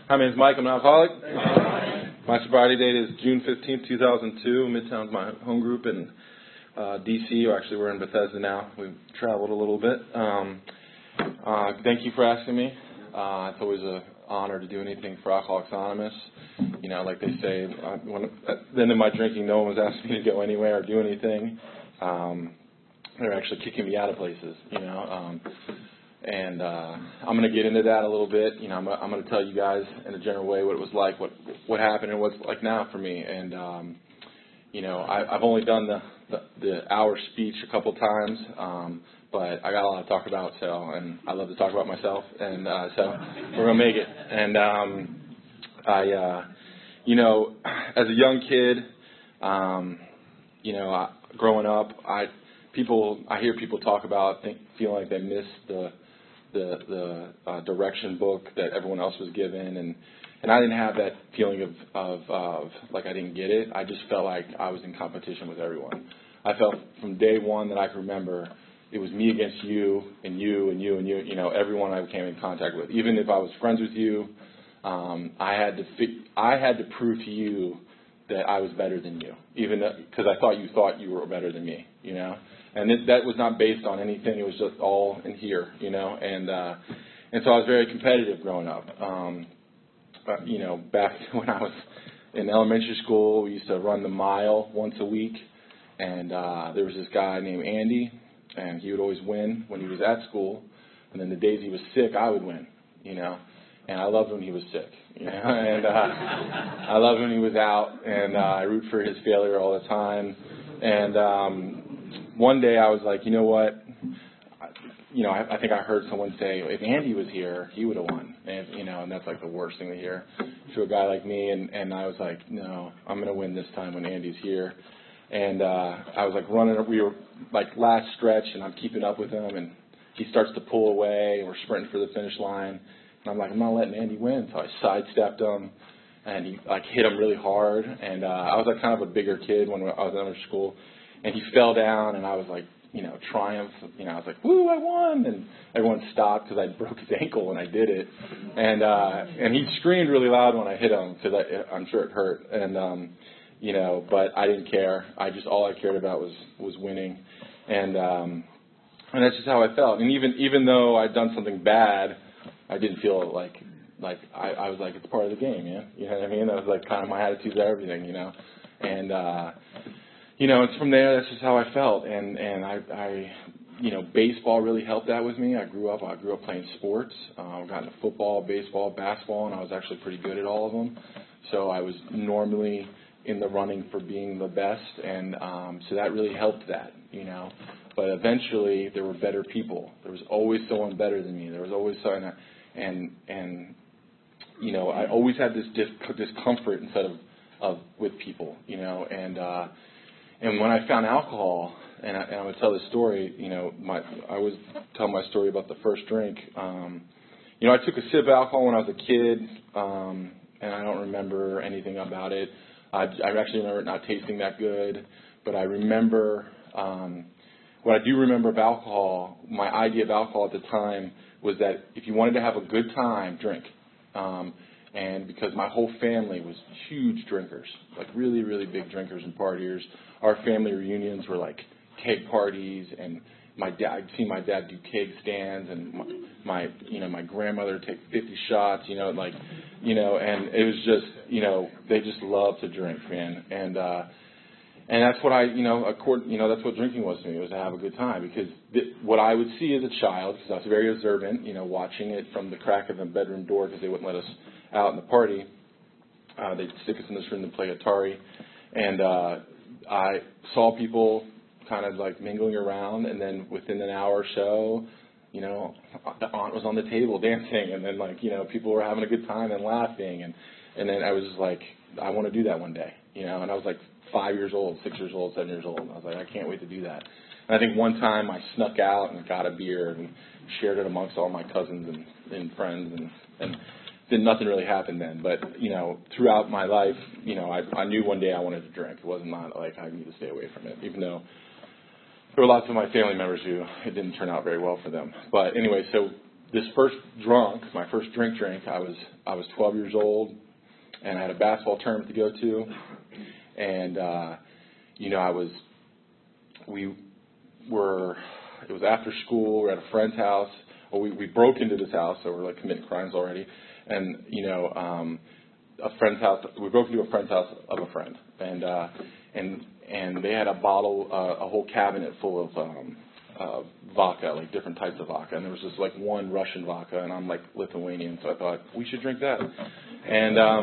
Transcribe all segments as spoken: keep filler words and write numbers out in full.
Hi, my name is Mike. I'm an alcoholic. My sobriety date is June fifteenth, two thousand two. Midtown's my home group in uh, D C, or actually we're in Bethesda now. We've traveled a little bit. Um, uh, thank you for asking me. Uh, it's always an honor to do anything for Alcoholics Anonymous. You know, like they say, uh, when, at the end of my drinking, no one was asking me to go anywhere or do anything. Um, they're actually kicking me out of places, you know. Um, And uh, I'm going to get into that a little bit. You know, I'm, I'm going to tell you guys in a general way what it was like, what what happened, and what's like now for me. And um, you know, I, I've only done the, the the hour speech a couple times, um, but I got a lot to talk about. So, and I love to talk about myself, and uh, so we're going to make it. And um, I, uh, you know, as a young kid, um, you know, I, growing up, I people I hear people talk about think, feeling like they missed the the the uh, direction book that everyone else was given, and and I didn't have that feeling of, of of like I didn't get it. I just felt like I was in competition with everyone. I felt from day one that I can remember it was me against you and you and you and you. You know, everyone I came in contact with, even if I was friends with you, um, I had to fi- I had to prove to you that I was better than you, even because I thought you thought you were better than me. You know. And it, that was not based on anything. It was just all in here, you know. And uh, and so I was very competitive growing up. Um, but, you know, back when I was in elementary school, we used to run the mile once a week. And uh, there was this guy named Andy, and he would always win when he was at school. And then the days he was sick, I would win, you know. And I loved when he was sick, you know. And uh, I loved when he was out, and uh, I root for his failure all the time. And um, one day I was like, you know what? You know, I, I think I heard someone say, if Andy was here, he would have won. And, you know, and that's like the worst thing to hear to a guy like me. And, and I was like, no, I'm going to win this time when Andy's here. And uh, I was like running. We were like last stretch, and I'm keeping up with him. And he starts to pull away, and we're sprinting for the finish line. And I'm like, I'm not letting Andy win. So I sidestepped him, and he like hit him really hard. And uh, I was like kind of a bigger kid when I was in elementary school. And he fell down, and I was like, you know, triumph. You know, I was like, woo, I won. And everyone stopped because I broke his ankle when I did it. And uh, and he screamed really loud when I hit him because I'm sure it hurt. And, um, you know, but I didn't care. I just, all I cared about was, was winning. And um, and that's just how I felt. And even even though I'd done something bad, I didn't feel like, like I, I was like, it's part of the game, yeah? You know what I mean? That was like kind of my attitude to everything, you know. And, uh, you know, it's from there, that's just how I felt. And, and I, I, you know, baseball really helped that with me. I grew up, I grew up playing sports. Um, got into football, baseball, basketball, and I was actually pretty good at all of them. So I was normally in the running for being the best. And um, so that really helped that, you know. But eventually there were better people. There was always someone better than me. There was always someone, and, and you know, I always had this dis- discomfort instead of, of with people, you know, and, uh, And when I found alcohol, and I, and I would tell this story, you know, my I always tell my story about the first drink. Um, you know, I took a sip of alcohol when I was a kid, um, and I don't remember anything about it. I, I actually remember it not tasting that good, but I remember, um, what I do remember of alcohol, my idea of alcohol at the time was that if you wanted to have a good time, drink. Um, And because my whole family was huge drinkers, like really, really big drinkers and partiers. Our family reunions were like keg parties, and my dad, I'd see my dad do keg stands, and my, my, you know, my grandmother take fifty shots, you know, like, you know, and it was just, you know, they just loved to drink, man. And, uh, and that's what I, you know, accord, you know, that's what drinking was to me, was to have a good time. Because th- what I would see as a child, because I was very observant, you know, watching it from the crack of the bedroom door because they wouldn't let us out in the party. Uh, they'd stick us in this room to play Atari. And uh, I saw people kind of like mingling around, and then within an hour or so, you know, the aunt was on the table dancing, and then like, you know, people were having a good time and laughing. And, and then I was just like, I want to do that one day, you know, and I was like five years old, six years old, seven years old. And I was like, I can't wait to do that. And I think one time I snuck out and got a beer and shared it amongst all my cousins and, and friends, and, and then nothing really happened then. But, you know, throughout my life, you know, I, I knew one day I wanted to drink. It wasn't not like I need to stay away from it, even though there were lots of my family members who it didn't turn out very well for them. But anyway, so this first drunk, my first drink drink, I was I was twelve years old, and I had a basketball tournament to go to, and uh, you know I was we were it was after school. We were at a friend's house. Well, we we broke into this house, so we're like committing crimes already, and you know um, a friend's house. We broke into a friend's house of a friend, and uh, and and they had a bottle, uh, a whole cabinet full of. Um, Uh, vodka, like different types of vodka, and there was just like one Russian vodka, and I'm like Lithuanian, so I thought we should drink that, and um,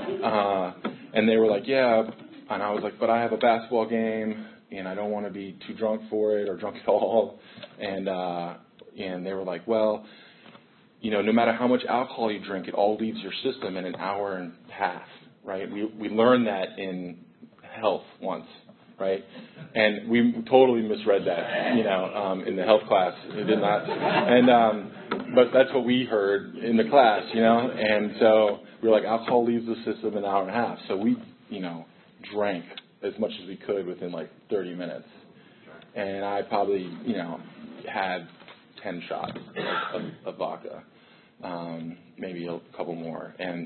uh, and they were like, yeah, and I was like, but I have a basketball game, and I don't want to be too drunk for it or drunk at all, and uh, and they were like, well, you know, no matter how much alcohol you drink, it all leaves your system in an hour and a half, right? We we learned that in health once. Right, and we totally misread that, you know, um, in the health class. It did not, and um, but that's what we heard in the class, you know, and so we were like, alcohol leaves the system in an hour and a half. So we, you know, drank as much as we could within like thirty minutes, and I probably, you know, had ten shots of, of, of vodka, um, maybe a couple more, and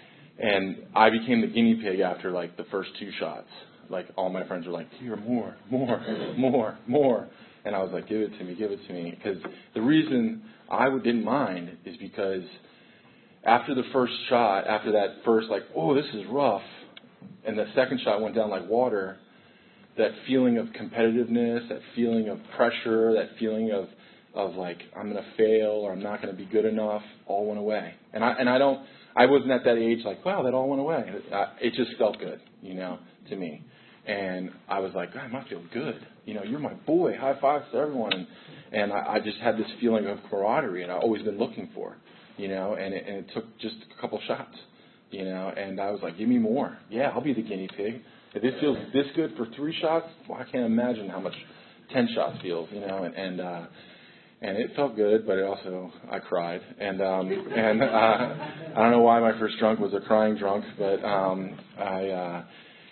and I became the guinea pig after like the first two shots. Like, all my friends were like, here, more, more, more, more. And I was like, give it to me, give it to me. Because the reason I didn't mind is because after the first shot, after that first, like, oh, this is rough, and the second shot went down like water, that feeling of competitiveness, that feeling of pressure, that feeling of, of like, I'm going to fail or I'm not going to be good enough, all went away. And I, and I don't, I wasn't at that age like, wow, that all went away. It just felt good, you know, to me. And I was like, God, I feel good. You know, you're my boy. High fives to everyone. And, and I, I just had this feeling of camaraderie, and I've always been looking for, you know, and it, and it took just a couple shots, you know, and I was like, give me more. Yeah, I'll be the guinea pig. If it feels this good for three shots, well, I can't imagine how much ten shots feels, you know, and, and, uh, and it felt good, but it also, I cried. And, um, and, uh, I don't know why my first drunk was a crying drunk, but, um, I, uh,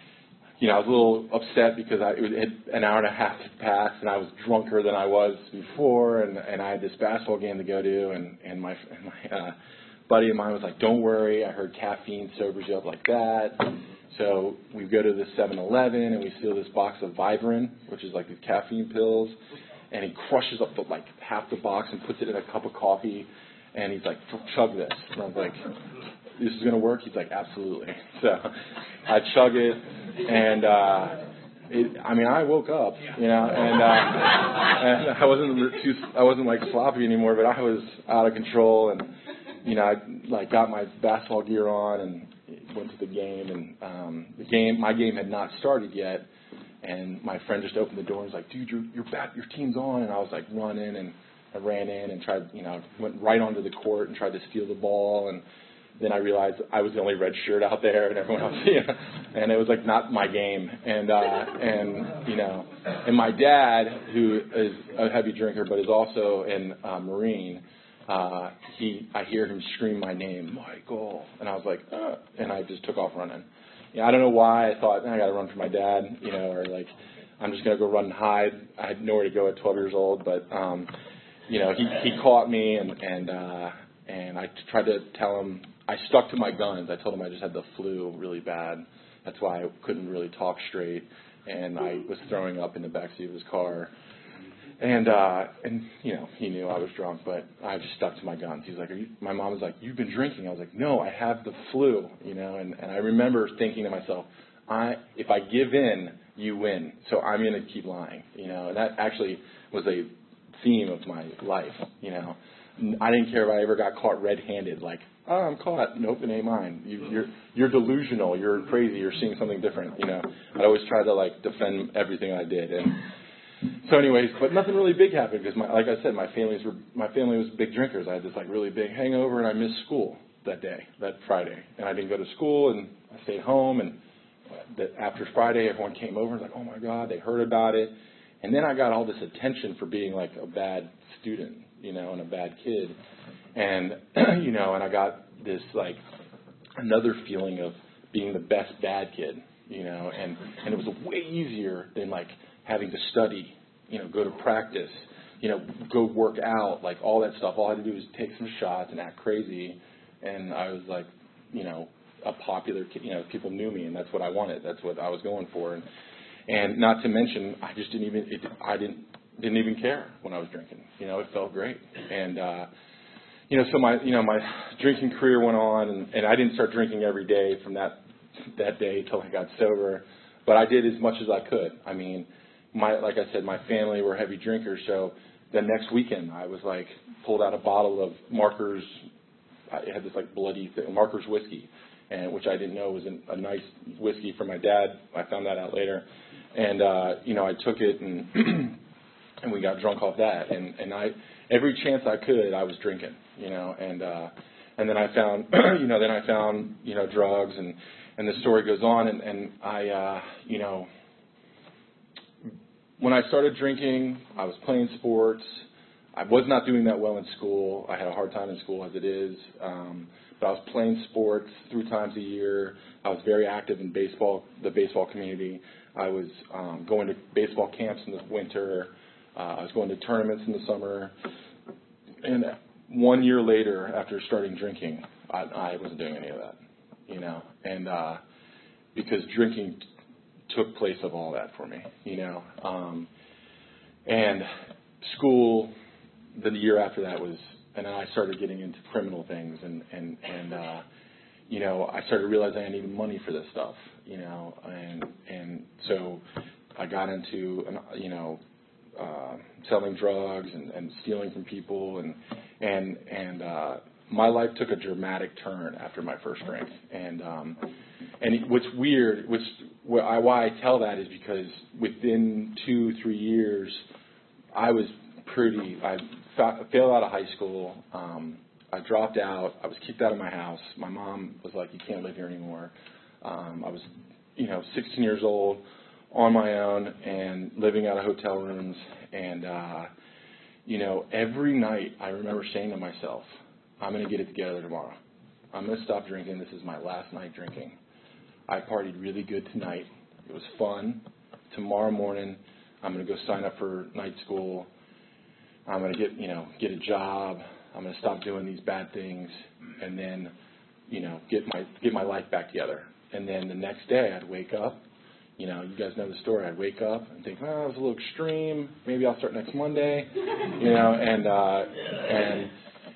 You know, I was a little upset because I, it had an hour and a half had passed, and I was drunker than I was before, and, and I had this basketball game to go to, and, and my, my uh, buddy of mine was like, don't worry, I heard caffeine sobers you up like that. So we go to the seven eleven, and we steal this box of Vivarin, which is like these caffeine pills, and he crushes up the, like half the box and puts it in a cup of coffee, and he's like, chug this. And I was like, this is going to work? He's like, absolutely. So I chug it, and uh, it, I mean, I woke up, you know, and, uh, and I wasn't too, I wasn't like sloppy anymore, but I was out of control, and you know, I like got my basketball gear on and went to the game, and um, the game, my game had not started yet, and my friend just opened the door and was like, dude, your your back, your team's on, and I was like running, and I ran in and tried, you know, went right onto the court and tried to steal the ball, and then I realized I was the only red shirt out there, and everyone else, you know, and it was like not my game. And uh, and you know, and my dad, who is a heavy drinker but is also in uh, Marine, uh, he I hear him scream my name, Michael, and I was like, uh, and I just took off running. You know, I don't know why I thought I got to run for my dad, you know, or like I'm just gonna go run and hide. I had nowhere to go at twelve years old, but um, you know, he he caught me, and and uh, and I tried to tell him. I stuck to my guns. I told him I just had the flu really bad. That's why I couldn't really talk straight, and I was throwing up in the backseat of his car. And uh, and you know, he knew I was drunk, but I just stuck to my guns. He's like, Are you, my mom was like, you've been drinking. I was like, no, I have the flu. You know, and, and I remember thinking to myself, I if I give in, you win. So I'm going to keep lying. You know, and that actually was a theme of my life. You know, I didn't care if I ever got caught red-handed. Like, oh, I'm caught. Nope, it ain't mine. You, you're you're delusional. You're crazy. You're seeing something different. You know, I always try to like defend everything I did. And so, anyways, but nothing really big happened because, my, like I said, my families were my family was big drinkers. I had this like really big hangover, and I missed school that day, that Friday, and I didn't go to school, and I stayed home. And that after Friday, everyone came over and was like, oh my God, they heard about it. And then I got all this attention for being like a bad student, you know, and a bad kid. And, you know, and I got this, like, another feeling of being the best bad kid, you know, and, and it was way easier than, like, having to study, you know, go to practice, you know, go work out, like all that stuff. All I had to do was take some shots and act crazy, and I was like, you know, a popular kid. You know, people knew me, and that's what I wanted. That's what I was going for, and and not to mention, I just didn't even, it, I didn't didn't even care when I was drinking. You know, it felt great, and uh, you know, so my you know my drinking career went on, and, and I didn't start drinking every day from that that day till I got sober, but I did as much as I could. I mean, my like I said, my family were heavy drinkers, so the next weekend I was like pulled out a bottle of Markers. I had this like bloody thing, Markers whiskey, and which I didn't know was a, a nice whiskey from my dad. I found that out later, and uh, you know I took it and and we got drunk off that, and and I every chance I could I was drinking, you know, and uh, and then I found you know then I found you know drugs, and and the story goes on, and and I uh, you know. When I started drinking, I was playing sports. I was not doing that well in school. I had a hard time in school as it is. Um, but I was playing sports three times a year. I was very active in baseball, the baseball community. I was um, going to baseball camps in the winter. Uh, I was going to tournaments in the summer. And one year later, after starting drinking, I, I wasn't doing any of that, you know. And uh, because drinking took place of all that for me, you know. Um, and school, the year after that was, and then I started getting into criminal things, and and and uh, you know, I started realizing I needed money for this stuff, you know, and and so I got into, you know, uh, selling drugs and, and stealing from people, and and and uh, my life took a dramatic turn after my first drink, and um, and what's weird, which why I tell that is because within two, three years, I was pretty. I fa- failed out of high school. Um, I dropped out. I was kicked out of my house. My mom was like, "You can't live here anymore." Um, I was, you know, sixteen years old, on my own, and living out of hotel rooms. And uh, you know, every night I remember saying to myself, "I'm going to get it together tomorrow. I'm going to stop drinking. This is my last night drinking. I partied really good tonight. It was fun. Tomorrow morning, I'm going to go sign up for night school. I'm going to get, you know, get a job. I'm going to stop doing these bad things, and then, you know, get my get my life back together." And then the next day, I'd wake up. You know, you guys know the story. I'd wake up and think, "Oh, it was a little extreme. Maybe I'll start next Monday." You know, and uh, and.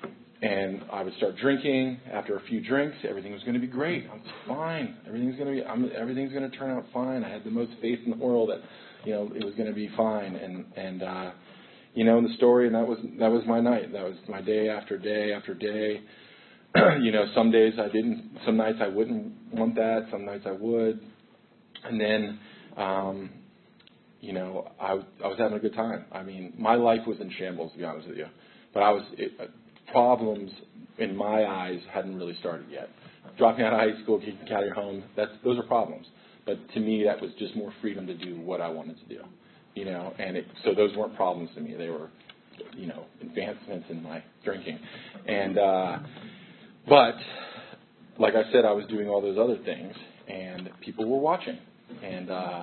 And I would start drinking. After a few drinks, everything was going to be great. I'm fine. Everything's going to be. I'm, everything's going to turn out fine. I had the most faith in the world that, you know, it was going to be fine. And and uh, you know, in the story, and that was that was my night. That was my day after day after day. You know, some days I didn't. Some nights I wouldn't want that. Some nights I would. And then, um, you know, I I was having a good time. I mean, my life was in shambles, to be honest with you. But I was. It, problems in my eyes hadn't really started yet. Dropping out of high school, getting out of your home, that's, those are problems. But to me, that was just more freedom to do what I wanted to do, you know. And it, so those weren't problems to me. They were, you know, advancements in my drinking. And uh, but like I said, I was doing all those other things, and people were watching. And uh,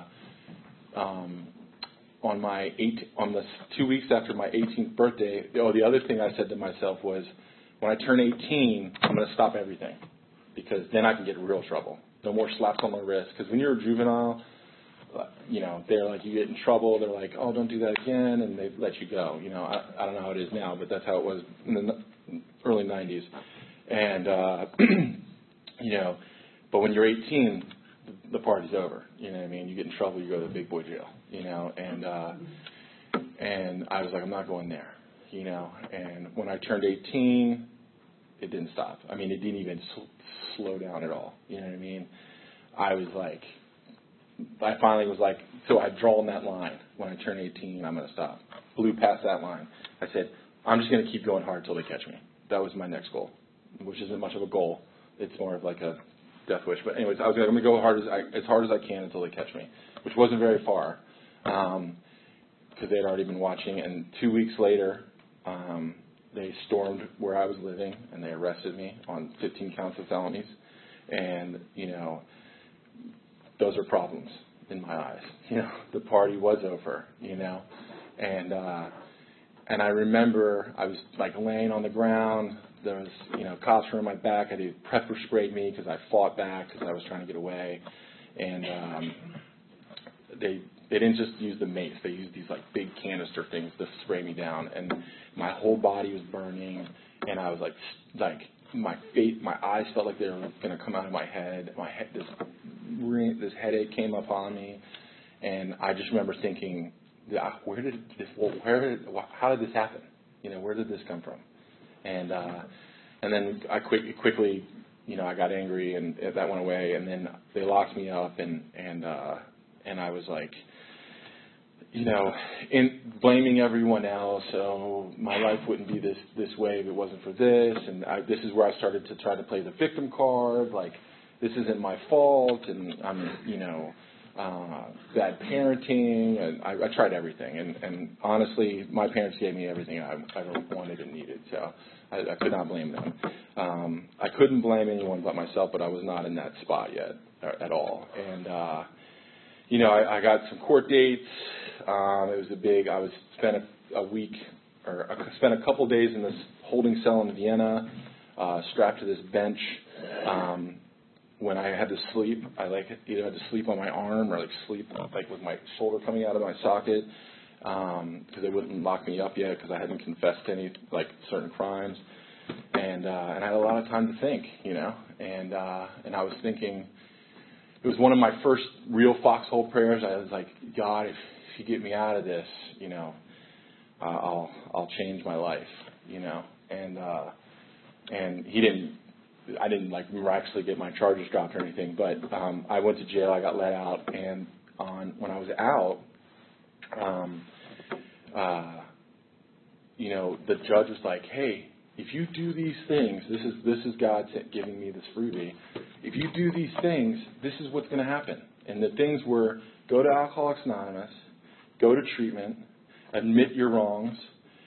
um, on my eight, on the two weeks after my eighteenth birthday, oh, the other thing I said to myself was, when I turn eighteen, I'm going to stop everything, because then I can get in real trouble. No more slaps on the wrist. Because when you're a juvenile, you know, they're like, you get in trouble. They're like, "Oh, don't do that again," and they let you go. You know, I, I don't know how it is now, but that's how it was in the early nineties. And uh, you know, but when you're eighteen, the party's over. You know what I mean? You get in trouble, you go to the big boy jail. You know, and uh, and I was like, I'm not going there. You know, and when I turned eighteen, it didn't stop. I mean, it didn't even sl- slow down at all. You know what I mean? I was like, I finally was like, so I'd drawn that line. When I turn eighteen, I'm going to stop. Blew past that line. I said, I'm just going to keep going hard until they catch me. That was my next goal, which isn't much of a goal. It's more of like a death wish. But anyways, I was like, I'm going to go hard as, I, as hard as I can until they catch me, which wasn't very far, um, because they had already been watching. And two weeks later, um, they stormed where I was living, and they arrested me on fifteen counts of felonies. And, you know, those are problems in my eyes. You know, the party was over, you know. And, uh, and I remember I was like laying on the ground. There was, you know, cops were on my back. I did pepper sprayed me because I fought back because I was trying to get away, and um, they they didn't just use the mace. They used these like big canister things to spray me down, and my whole body was burning, and I was like like my face, my eyes felt like they were going to come out of my head. My head, this this headache came upon me, and I just remember thinking, where did this? Well, where did? How did this happen? You know, where did this come from? And uh, and then I quick, quickly, you know, I got angry, and that went away. And then they locked me up, and and uh, and I was like, you know, in blaming everyone else. So my life wouldn't be this this way if it wasn't for this. And I, this is where I started to try to play the victim card, like this isn't my fault, and I'm, you know, uh, bad parenting. And I, I tried everything, and, and honestly, my parents gave me everything I, I wanted and needed. So I, I could not blame them. Um, I couldn't blame anyone but myself, but I was not in that spot yet at all. And uh, you know, I, I got some court dates. Um, it was a big. I was spent a, a week, or I spent a couple days in this holding cell in Vienna, uh, strapped to this bench. Um, when I had to sleep, I like either had to sleep on my arm or like sleep like with my shoulder coming out of my socket, because um, they wouldn't lock me up yet because I hadn't confessed to any like certain crimes, and uh, and I had a lot of time to think, you know, and uh, and I was thinking. It was one of my first real foxhole prayers. I was like, God, if, if you get me out of this, you know, uh, I'll I'll change my life, you know. And uh, and he didn't. I didn't like miraculously get my charges dropped or anything. But um, I went to jail. I got let out, and on when I was out, um, uh, you know, the judge was like, hey, if you do these things, this is this is God giving me this freebie. If you do these things, this is what's going to happen. And the things were go to Alcoholics Anonymous, go to treatment, admit your wrongs,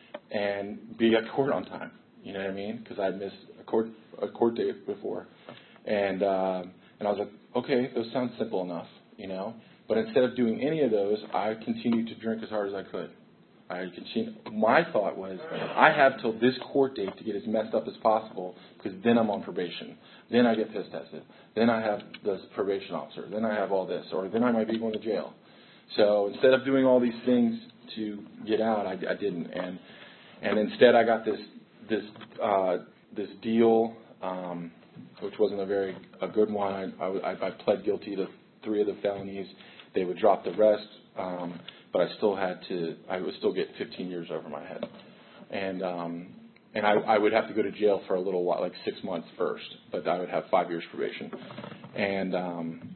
and be at court on time. You know what I mean? Because I missed a court a court date before, and uh, and I was like, okay, those sound simple enough, you know. But instead of doing any of those, I continued to drink as hard as I could. I continue. My thought was, I have till this court date to get as messed up as possible, because then I'm on probation. Then I get piss tested. Then I have the probation officer. Then I have all this, or then I might be going to jail. So instead of doing all these things to get out, I, I didn't, and and instead I got this this uh, this deal, um, which wasn't a very a good one. I, I, I pled guilty to three of the felonies. They would drop the rest. Um, But I still had to. I would still get fifteen years over my head, and um, and I, I would have to go to jail for a little while, like six months first. But I would have five years probation, and um,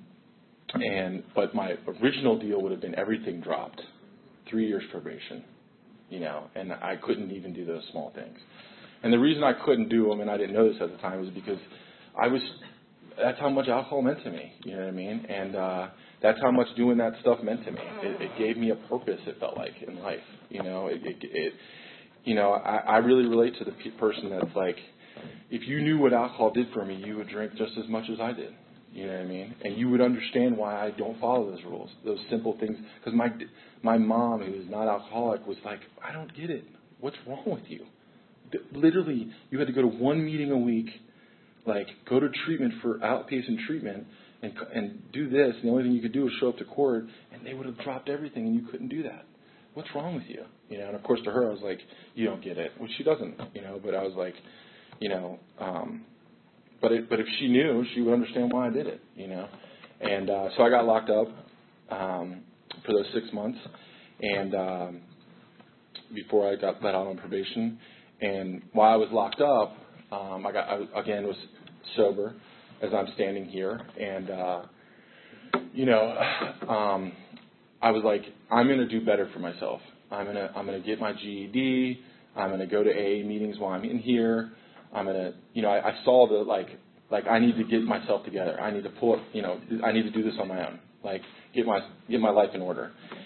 and but my original deal would have been everything dropped, three years probation, you know, and I couldn't even do those small things. And the reason I couldn't do them, and I didn't know this at the time, was because I was. That's how much alcohol meant to me. You know what I mean? And uh, that's how much doing that stuff meant to me. It, it gave me a purpose. It felt like in life. You know, it. it, it you know, I, I really relate to the pe- person that's like, if you knew what alcohol did for me, you would drink just as much as I did. You know what I mean? And you would understand why I don't follow those rules, those simple things. Because my my mom, who is not alcoholic, was like, I don't get it. What's wrong with you? Literally, you had to go to one meeting a week. Like, go to treatment for outpatient treatment and and do this. And the only thing you could do was show up to court, and they would have dropped everything, and you couldn't do that. What's wrong with you? You know, and of course to her, I was like, you don't get it. Well, she doesn't, you know, but I was like, you know, um, but it, but if she knew, she would understand why I did it, you know. And uh, so I got locked up um, for those six months, and um, before I got let out on probation. And while I was locked up, Um, I got I, again was sober as I'm standing here, and uh, you know, um, I was like, I'm going to do better for myself. I'm gonna I'm gonna get my G E D. I'm gonna go to A A meetings while I'm in here. I'm gonna, you know, I, I saw the like like I need to get myself together. I need to pull up, you know, I need to do this on my own. Like get my get my life in order.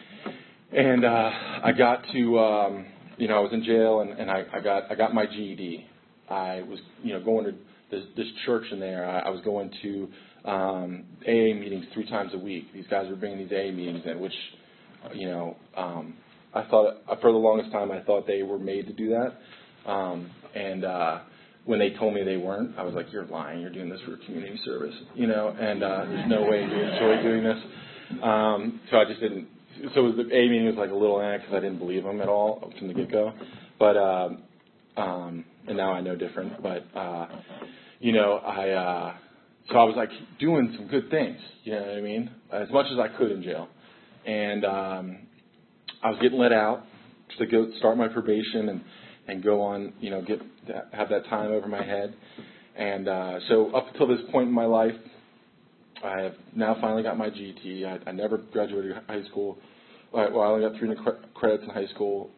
And uh, I got to, um, you know, I was in jail, and, and I, I got I got my G E D. I was, you know, going to this, this church in there. I, I was going to um, A A meetings three times a week. These guys were bringing these A A meetings in, which, you know, um, I thought, for the longest time, I thought they were made to do that. Um, and uh, when they told me they weren't, I was like, you're lying. You're doing this for community service, you know, and uh, there's no way you enjoy doing this. Um, so I just didn't. So it was the A meeting was like a little eh because I didn't believe them at all from the get-go. But, um, um, and now I know different. But, uh, you know, I, uh, so I was like doing some good things, you know what I mean, as much as I could in jail. And um, I was getting let out to go start my probation and, and go on, you know, get have that time over my head. And uh, so up until this point in my life, I have now finally got my G T. I, I never graduated high school. Well, I only got three credits in high school,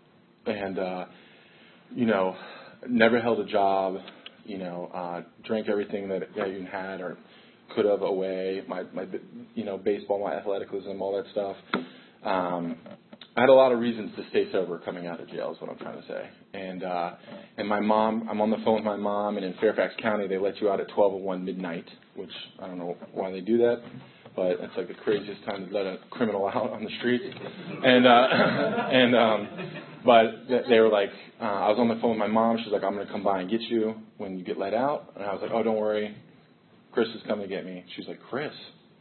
and uh, you know, never held a job. You know, uh, drank everything that I even had or could have away. My, my, you know, baseball, my athleticism, all that stuff. Um, I had a lot of reasons to stay sober coming out of jail is what I'm trying to say. And uh, and my mom, I'm on the phone with my mom, and in Fairfax County they let you out at twelve oh one midnight, which I don't know why they do that, but it's like the craziest time to let a criminal out on the streets. And uh, and um, but they were like, uh, I was on the phone with my mom. She's like, I'm going to come by and get you when you get let out. And I was like, oh, don't worry, Chris is coming to get me. She's like, Chris?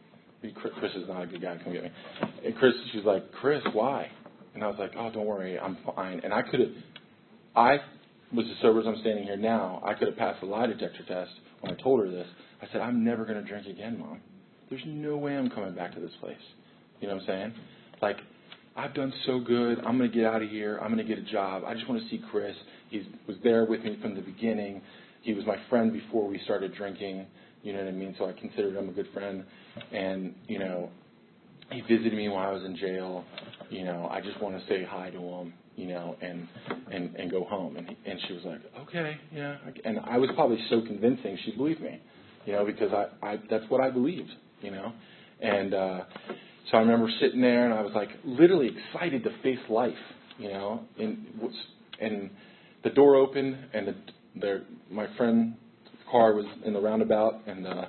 Chris is not a good guy to come get me. And Chris, she's like, Chris, why? And I was like, oh, don't worry, I'm fine. And I could have, I was as sober as I'm standing here now. I could have passed the lie detector test when I told her this. I said, I'm never going to drink again, Mom. There's no way I'm coming back to this place. You know what I'm saying? Like, I've done so good. I'm going to get out of here. I'm going to get a job. I just want to see Chris. He was there with me from the beginning. He was my friend before we started drinking. You know what I mean? So I considered him a good friend. And, you know, he visited me while I was in jail. You know, I just want to say hi to him, you know, and and, and go home. And and she was like, okay, yeah. And I was probably so convincing she believed me, you know, because I, I that's what I believed, you know. And uh, so I remember sitting there, and I was like literally excited to face life, you know. And and the door opened, and the, the my friend's car was in the roundabout, and uh,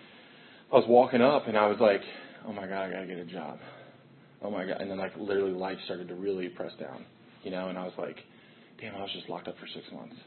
I was walking up, and I was like, oh my God, I gotta get a job. Oh my God. And then like literally life started to really press down, you know, and I was like, damn, I was just locked up for six months.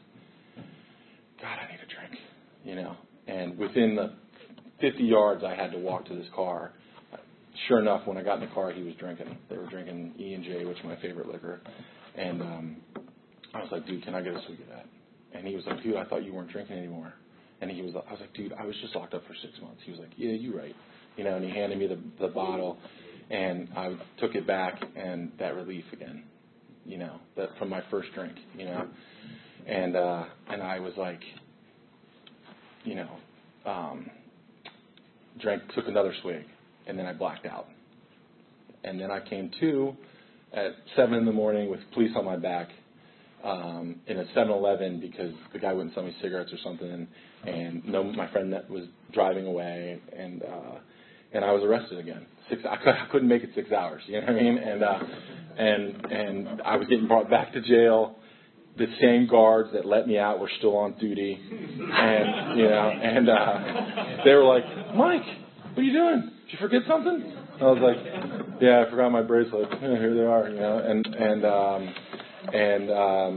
God, I need a drink, you know. And within the fifty yards I had to walk to this car. Sure enough, when I got in the car, he was drinking. They were drinking E and J, which is my favorite liquor. And um, I was like, dude, can I get a swig of that? And he was like, dude, I thought you weren't drinking anymore. And he was, I was like, dude, I was just locked up for six months. He was like, yeah, you're right. You know, and he handed me the, the bottle, and I took it back, and that relief again, you know, that from my first drink, you know, and uh, and I was like, you know, um, drank, took another swig, and then I blacked out, and then I came to at seven in the morning with police on my back. Um, in a seven eleven because the guy wouldn't sell me cigarettes or something, and no, my friend that was driving away, and uh, and I was arrested again. Six, I, could, I couldn't make it six hours. You know what I mean? And uh, and and I was getting brought back to jail. The same guards that let me out were still on duty, and you know, and uh, they were like, Mike, what are you doing? Did you forget something? I was like, yeah, I forgot my bracelet. Yeah, here they are. You know, and and. Um, And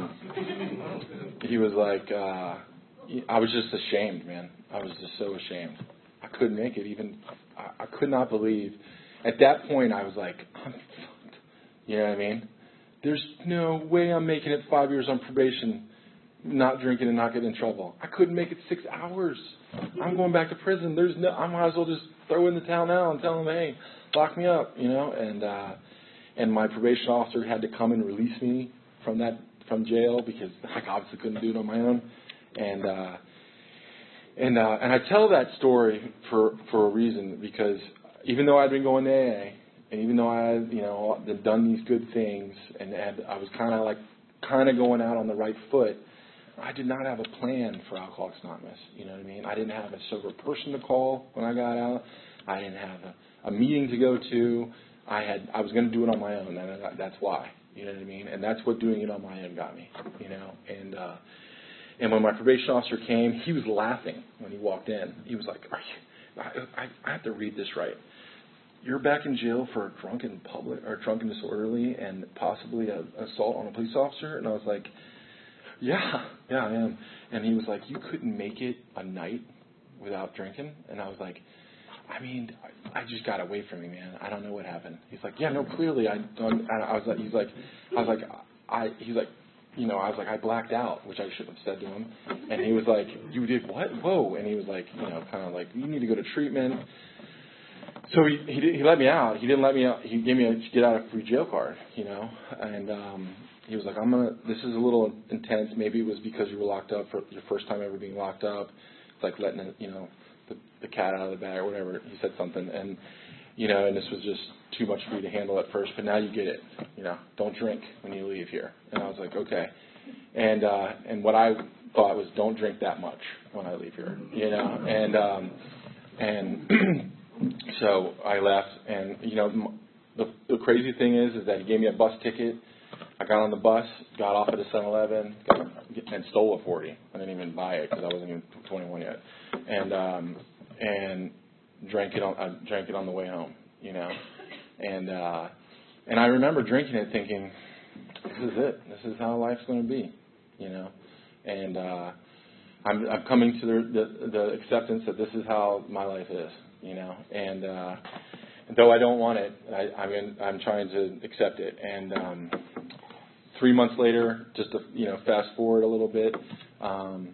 um, he was like, uh, I was just ashamed, man. I was just so ashamed. I couldn't make it even. I, I could not believe. At that point, I was like, I'm fucked. You know what I mean? There's no way I'm making it five years on probation, not drinking and not getting in trouble. I couldn't make it six hours. I'm going back to prison. There's no. I might as well just throw in the towel now and tell them, hey, lock me up. You know, and uh, and my probation officer had to come and release me from that from jail because I obviously couldn't do it on my own, and uh, and uh, and I tell that story for for a reason, because even though I'd been going to A A, and even though I had, you know, done these good things, and had, I was kind of like kind of going out on the right foot, I did not have a plan for Alcoholics Anonymous. You know what I mean? I didn't have a sober person to call when I got out. I didn't have a, a meeting to go to. I had I was going to do it on my own, and that's why. You know what I mean? And that's what doing it on my own got me, you know. And uh, and when my probation officer came, he was laughing when he walked in. He was like, Are you, I, I, I have to read this right. you're back in jail for drunken public or drunken disorderly and possibly a assault on a police officer. And I was like, yeah, yeah, I am. And he was like, you couldn't make it a night without drinking. And I was like, I mean, I just got away from me, man. I don't know what happened. He's like, yeah, no, clearly I don't. I was like, he's like, I was like, I, he's like, you know, I was like, I blacked out, which I should have said to him. And he was like, you did what? Whoa. And he was like, you know, kind of like, you need to go to treatment. So he he, did, he let me out. He didn't let me out. He gave me a get out of free jail card, you know. And um, he was like, I'm gonna. This is a little intense. Maybe it was because you were locked up for your first time ever being locked up. It's like letting it, you know, the, the cat out of the bag or whatever. He said something, and you know, and this was just too much for you to handle at first. But now you get it. You know, don't drink when you leave here. And I was like, okay. And uh, and what I thought was, don't drink that much when I leave here. You know, and um, and. So I left, and you know, the, the crazy thing is, is that he gave me a bus ticket. I got on the bus, got off at a seven eleven, and stole a forty. I didn't even buy it because I wasn't even twenty-one yet, and um, and drank it on I drank it on the way home, you know, and uh, and I remember drinking it, thinking, this is it. This is how life's going to be, you know, and uh, I'm I'm coming to the, the the acceptance that this is how my life is. You know, and uh, though I don't want it, I, I mean, I'm trying to accept it. And um, three months later, just to you know, fast forward a little bit, um,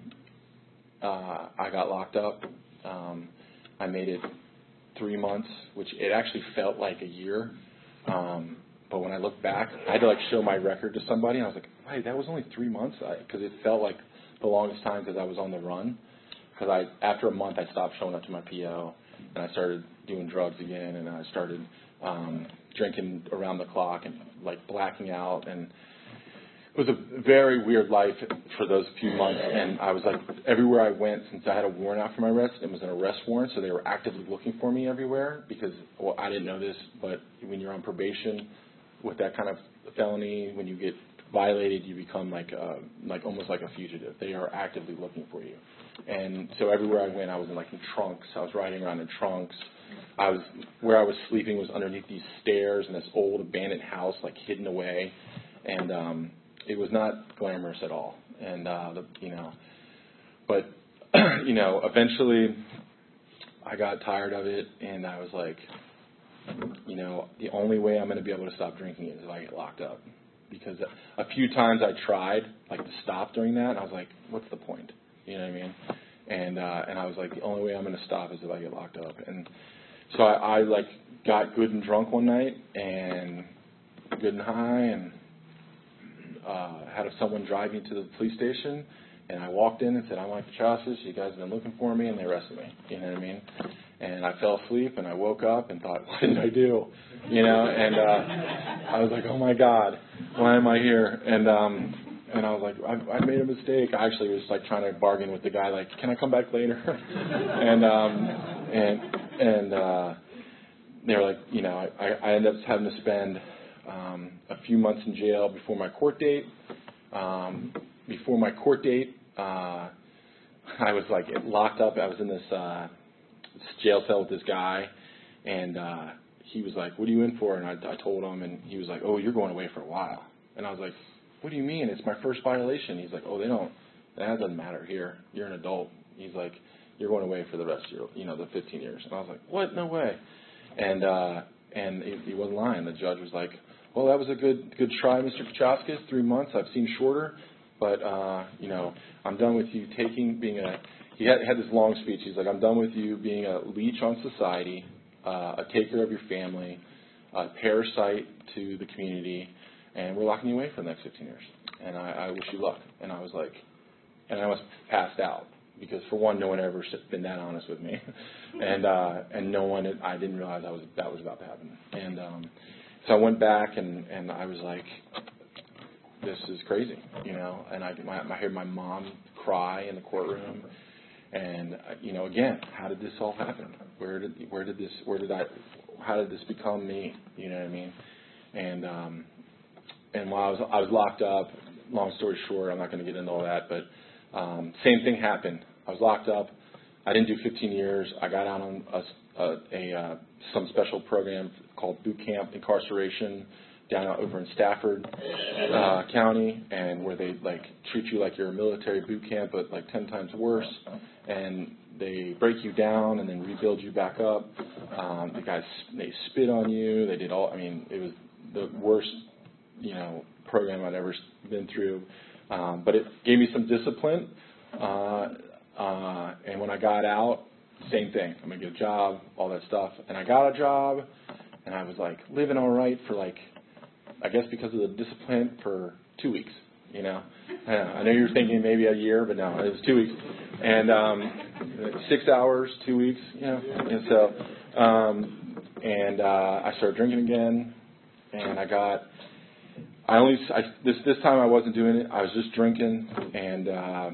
uh, I got locked up. Um, I made it three months, which it actually felt like a year. Um, but when I look back, I had to like show my record to somebody, and I was like, "Hey, that was only three months," because it felt like the longest time because I was on the run. Because I, after a month, I stopped showing up to my P O. And I started doing drugs again, and I started um, drinking around the clock and like blacking out. And it was a very weird life for those few months. And I was like, everywhere I went, since I had a warrant out for my arrest, it was an arrest warrant, so they were actively looking for me everywhere because, well, I didn't know this, but when you're on probation with that kind of felony, when you get violated, you become like uh, like almost like a fugitive. They are actively looking for you. And so everywhere I went, I was in like in trunks. I was riding around in trunks. I was where I was sleeping was underneath these stairs in this old abandoned house, like hidden away, and um, it was not glamorous at all. And uh, the, you know, but you know, eventually I got tired of it, and I was like, you know, the only way I'm going to be able to stop drinking is if I get locked up. Because a few times I tried like to stop during that, and I was like, what's the point? You know what I mean? And uh, and I was like, the only way I'm going to stop is if I get locked up. And so I, I like got good and drunk one night, and good and high, and uh, had someone drive me to the police station. And I walked in and said, I'm Mike Petrauskas. You guys have been looking for me, and they arrested me. You know what I mean? And I fell asleep, and I woke up and thought, what did I do? You know? And uh, I was like, oh my God, why am I here? And um, and I was like, I, I made a mistake. I actually was like trying to bargain with the guy, like, can I come back later? and um, and and uh, they were like, you know, I, I ended up having to spend um, a few months in jail before my court date. Um, before my court date, uh, I was like locked up. I was in this uh, jail cell with this guy, and uh, he was like, what are you in for? And I, I told him, and he was like, oh, you're going away for a while. And I was like, what do you mean? It's my first violation. He's like, oh, they don't, that doesn't matter here. You're an adult. He's like, you're going away for the rest of your, you know, the fifteen years. And I was like, what? No way. And uh, and he, he wasn't lying. The judge was like, well, that was a good good try, Mister Petrauskas. Three months. I've seen shorter. But, uh, you know, I'm done with you taking, being a, he had, had this long speech. He's like, I'm done with you being a leech on society, uh, a taker of your family, a parasite to the community, and we're locking you away for the next fifteen years. And I, I wish you luck. And I was like, and I was passed out. Because for one, no one ever been that honest with me. and, uh, and no one, I didn't realize I was, that was about to happen. And, um, so I went back and, and I was like, this is crazy, you know, and I, my, I heard my mom cry in the courtroom, and, uh, you know, again, how did this all happen? Where did, where did this, where did I, how did this become me? You know what I mean? And, um, and while I was, I was locked up, long story short, I'm not going to get into all that, but, um, same thing happened. I was locked up. I didn't do fifteen years. I got out on a, a, a uh, some special program called boot camp incarceration down over in Stafford uh, County, and where they like treat you like you're a military boot camp, but like ten times worse. And they break you down and then rebuild you back up. Um, the guys, they spit on you. They did all. I mean, it was the worst, you know, program I'd ever been through. Um, but it gave me some discipline. Uh, uh, and when I got out, same thing. I'm gonna get a job, all that stuff. And I got a job, and I was like living all right for like, I guess because of the discipline, for two weeks. You know, I, know, I know you're thinking maybe a year, but no, it was two weeks. And um, six hours, two weeks. You know, and so um, and uh, I started drinking again, and I got. I only I, this this time I wasn't doing it. I was just drinking, and uh,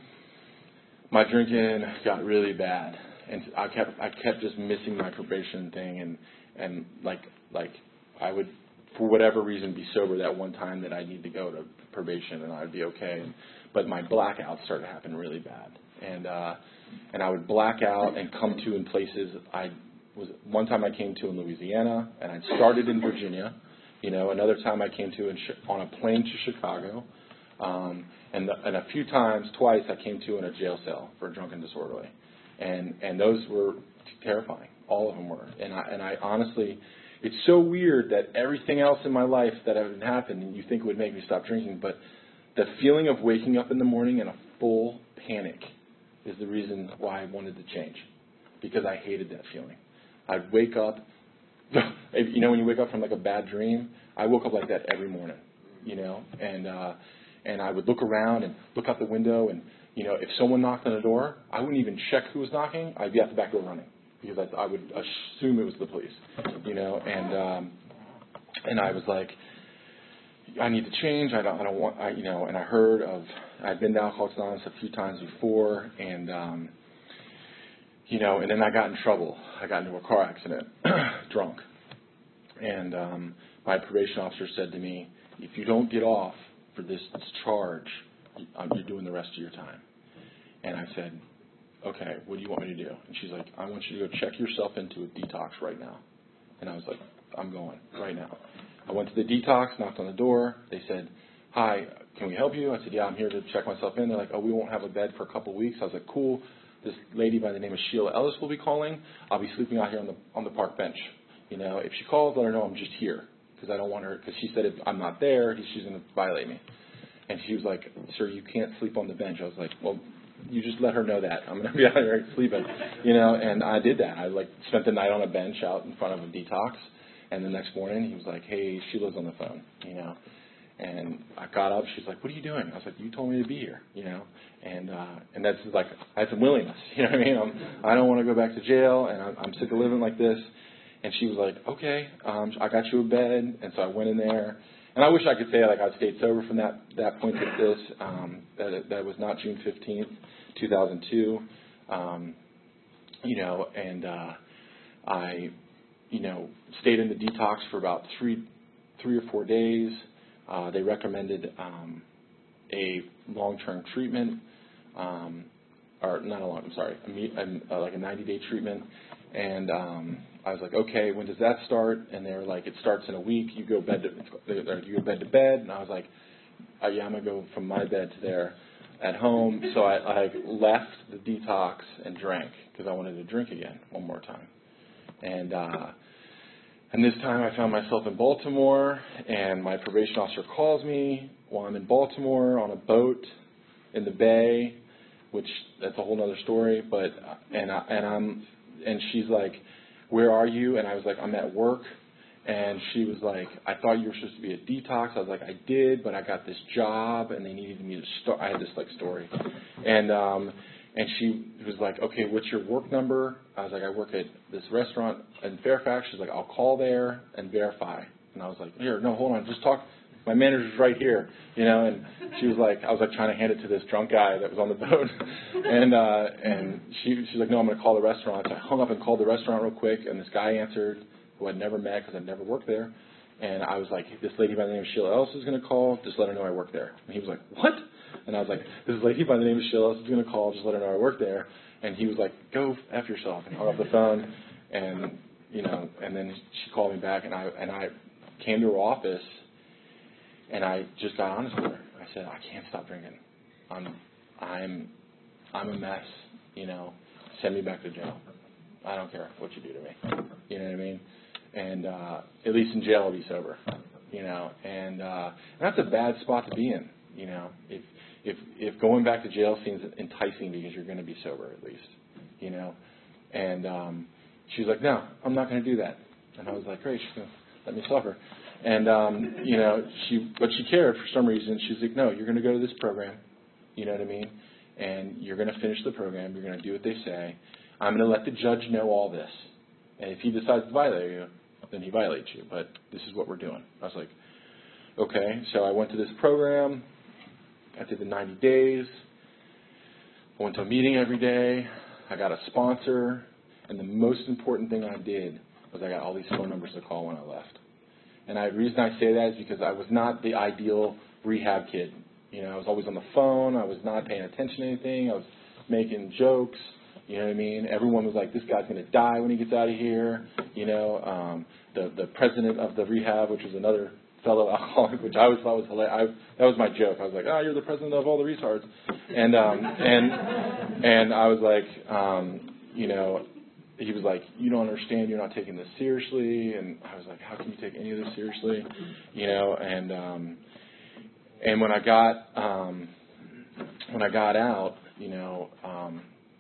my drinking got really bad, and I kept I kept just missing my probation thing, and and like like I would, for whatever reason, be sober that one time that I need to go to probation, and I'd be okay. But my blackouts started to happen really bad, and uh, and I would black out and come to in places. I was one time I came to in Louisiana, and I started in Virginia. You know, another time I came to in, on a plane to Chicago, um, and the, and a few times, twice I came to in a jail cell for drunk and disorderly, and and those were terrifying. All of them were, and I and I honestly. It's so weird that everything else in my life that had happened, and you think would make me stop drinking, but the feeling of waking up in the morning in a full panic is the reason why I wanted to change, because I hated that feeling. I'd wake up, you know, when you wake up from like a bad dream, I woke up like that every morning, you know, and uh, and I would look around and look out the window, and you know, if someone knocked on the door, I wouldn't even check who was knocking. I'd be out the back door running. Because I, I would assume it was the police, you know, and um, and I was like, I need to change. I don't, I don't want, I, you know. And I heard of, I'd been to Alcoholics Anonymous a few times before, and um, you know, and then I got in trouble. I got into a car accident, drunk, and um, my probation officer said to me, "If you don't get off for this, this charge, you're doing the rest of your time." And I said, "Okay, what do you want me to do?" And she's like, "I want you to go check yourself into a detox right now." And I was like, "I'm going right now." I went to the detox, knocked on the door. They said, "Hi, can we help you?" I said, "Yeah, I'm here to check myself in." They're like, "Oh, we won't have a bed for a couple of weeks." I was like, "Cool. This lady by the name of Sheila Ellis will be calling. I'll be sleeping out here on the on the park bench. You know, if she calls, let her know I'm just here, because I don't want her, because she said if I'm not there, she's going to violate me." And she was like, "Sir, you can't sleep on the bench." I was like, "Well, you just let her know that I'm going to be out here sleeping," you know, and I did that. I like spent the night on a bench out in front of a detox, and the next morning he was like, "Hey, Sheila's on the phone," you know, and I got up. She's like, "What are you doing?" I was like, "You told me to be here," you know, and uh, and that's like I had some willingness, you know what I mean? I'm, I don't want to go back to jail, and I'm, I'm sick of living like this. And she was like, "Okay, um, I got you a bed," and so I went in there. And I wish I could say like I stayed sober from that, that point to this. Um, that, that was not June fifteenth, two thousand two. Um, you know, and uh, I, you know, stayed in the detox for about three, three or four days. Uh, they recommended um, a long-term treatment, um, or not a long. I'm sorry, a, a, like a ninety-day treatment. And um, I was like, "Okay, when does that start?" And they were like, "It starts in a week. You go bed to you go bed to bed." And I was like, oh, "Yeah, I'm gonna go from my bed to there at home." So I, I left the detox and drank because I wanted to drink again one more time. And uh, and this time I found myself in Baltimore, and my probation officer calls me while I'm in Baltimore on a boat in the bay, which that's a whole other story. But and I, and I'm and she's like, "Where are you?" And I was like, "I'm at work." And she was like, "I thought you were supposed to be at detox." I was like, "I did, but I got this job, and they needed me to start." I had this like story, and um, and she was like, "Okay, what's your work number?" I was like, "I work at this restaurant in Fairfax." She's like, "I'll call there and verify." And I was like, "Here, no, hold on, just talk. My manager's right here," you know. And she was like, I was like trying to hand it to this drunk guy that was on the boat, and uh, and she she's like, "No, I'm going to call the restaurant." So I hung up and called the restaurant real quick, and this guy answered, who I'd never met because I'd never worked there. And I was like, "This lady by the name of Sheila Ellis is going to call. Just let her know I work there." And he was like, "What?" And I was like, "This lady by the name of Sheila Ellis is going to call. Just let her know I work there." And he was like, "Go F yourself," and hung up the phone. And, you know, and then she called me back, and I and I came to her office, and I just got honest with her. I said, I can't stop drinking. I'm, I'm, I'm a mess. You know, send me back to jail. I don't care what you do to me. You know what I mean? And uh, at least in jail I'll be sober. You know, and, uh, and that's a bad spot to be in. You know, if if if going back to jail seems enticing because you're going to be sober at least. You know, and um, she's like, no, I'm not going to do that. And I was like, great, she's going to let me suffer. And, um, you know, she, but she cared for some reason. She's like, no, you're going to go to this program. You know what I mean? And you're going to finish the program. You're going to do what they say. I'm going to let the judge know all this. And if he decides to violate you, then he violates you. But this is what we're doing. I was like, okay. So I went to this program. I did the ninety days. I went to a meeting every day. I got a sponsor. And the most important thing I did was I got all these phone numbers to call when I left. And I, the reason I say that is because I was not the ideal rehab kid. You know, I was always on the phone. I was not paying attention to anything. I was making jokes. You know what I mean? Everyone was like, this guy's going to die when he gets out of here. You know, um, the the president of the rehab, which was another fellow alcoholic, which I always thought was hilarious. I, that was my joke. I was like, oh, you're the president of all the retards. And, um, and, and I was like, um, you know, he was like, you don't understand, you're not taking this seriously. And I was like, how can you take any of this seriously? You know, and um, and when I got um, when I got out, you know, um,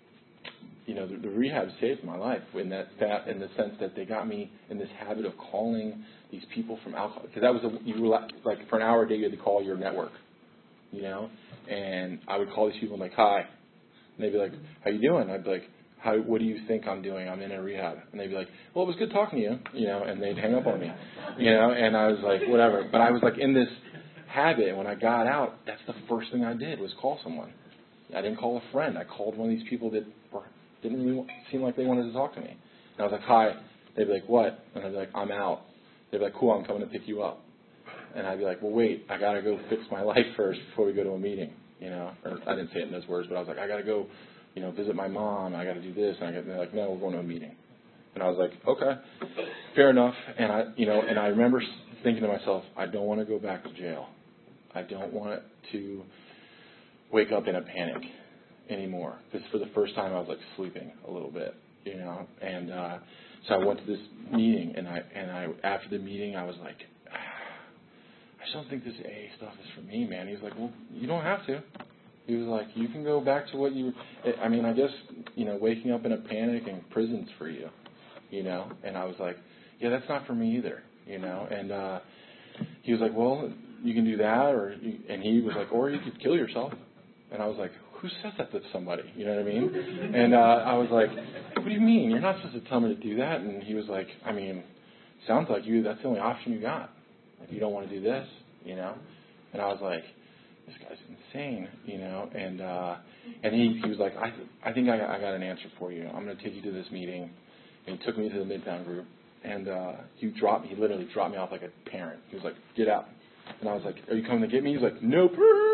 you know, the, the rehab saved my life in that, that in the sense that they got me in this habit of calling these people from alcohol, because that was a, you were like for an hour a day you had to call your network, you know, and I would call these people and like, hi, and they'd be like, how you doing? I'd be like, How, what do you think I'm doing? I'm in a rehab. And they'd be like, well, it was good talking to you, you know, and they'd hang up on me, you know, and I was like, whatever. But I was like in this habit, and when I got out, that's the first thing I did was call someone. I didn't call a friend. I called one of these people that were, didn't really seem like they wanted to talk to me. And I was like, hi. They'd be like, what? And I'd be like, I'm out. They'd be like, cool, I'm coming to pick you up. And I'd be like, well, wait, I got to go fix my life first before we go to a meeting, you know. Or I didn't say it in those words, but I was like, I got to go, you know, visit my mom, I got to do this, and I got, and they're like, no, we're going to a meeting. And I was like, okay, fair enough. And I, you know, and I remember thinking to myself, I don't want to go back to jail. I don't want to wake up in a panic anymore. Because for the first time, I was like sleeping a little bit, you know. And uh, so I went to this meeting, and I, and I, after the meeting, I was like, ah, I just don't think this A A stuff is for me, man. He was like, well, you don't have to. He was like, you can go back to what you, I mean, I guess, you know, waking up in a panic and prison's for you, you know. And I was like, yeah, that's not for me either, you know. And uh, he was like, well, you can do that, or, you, and he was like, or you could kill yourself. And I was like, who says that to somebody? You know what I mean? And uh, I was like, what do you mean? You're not supposed to tell me to do that. And he was like, I mean, sounds like you, that's the only option you got. If you don't want to do this, you know. And I was like, this guy's insane, you know, and uh, and he, he was like, I I think I, I got an answer for you. I'm going to take you to this meeting. And he took me to the Midtown group, and uh, he dropped me, he literally dropped me off like a parent. He was like, get out. And I was like, are you coming to get me? He was like, nope.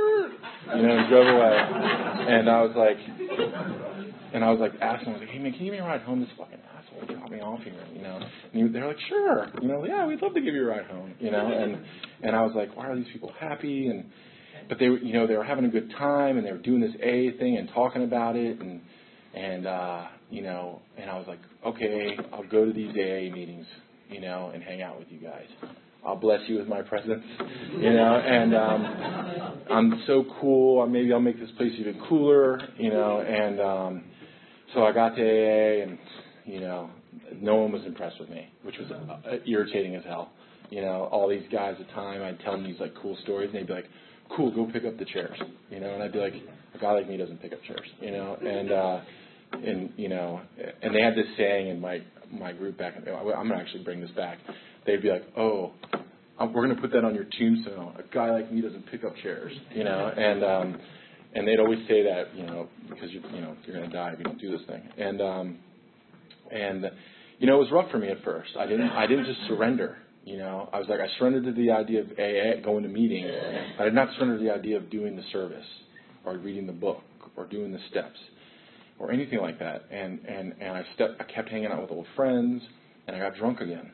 You know, he drove away. And I was like, and I was like asking him, I was like, hey man, can you give me a ride home? This fucking asshole dropped me off here, you know. And he, they're like, sure, you know, yeah, we'd love to give you a ride home, you know. And and I was like, why are these people happy? And But they were, you know, they were having a good time, and they were doing this A A thing and talking about it, and and uh, you know, and I was like, okay, I'll go to these A A meetings, you know, and hang out with you guys. I'll bless you with my presence, you know, and um, I'm so cool. Maybe I'll make this place even cooler, you know, and um, so I got to A A, and you know, no one was impressed with me, which was uh, irritating as hell. You know, all these guys at the time, I'd tell them these like cool stories, and they'd be like, cool, go pick up the chairs, you know, and I'd be like, a guy like me doesn't pick up chairs, you know, and, uh, and, you know, and they had this saying in my, my group back, in, I'm going to actually bring this back. They'd be like, oh, we're going to put that on your tombstone. A guy like me doesn't pick up chairs, you know, and, um, and they'd always say that, you know, because you, you know, you're going to die if you don't do this thing. And, um, and, you know, it was rough for me at first. I didn't, I didn't just surrender. You know, I was like, I surrendered to the idea of A A, going to meetings. I did not surrender to the idea of doing the service or reading the book or doing the steps or anything like that. And, and, and I, stepped, I kept hanging out with old friends, and I got drunk again.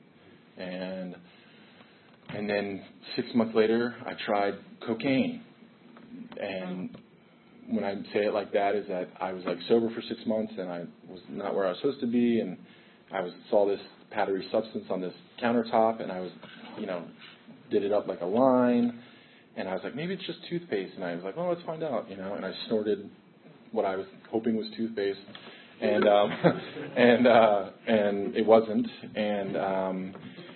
And and then six months later, I tried cocaine. And when I say it like that is that I was like sober for six months, and I was not where I was supposed to be, and I was saw this powdery substance on this countertop, and I was, you know, did it up like a line, and I was like, maybe it's just toothpaste, and I was like, well, let's find out, you know, and I snorted what I was hoping was toothpaste, and um, and uh, and it wasn't, and um,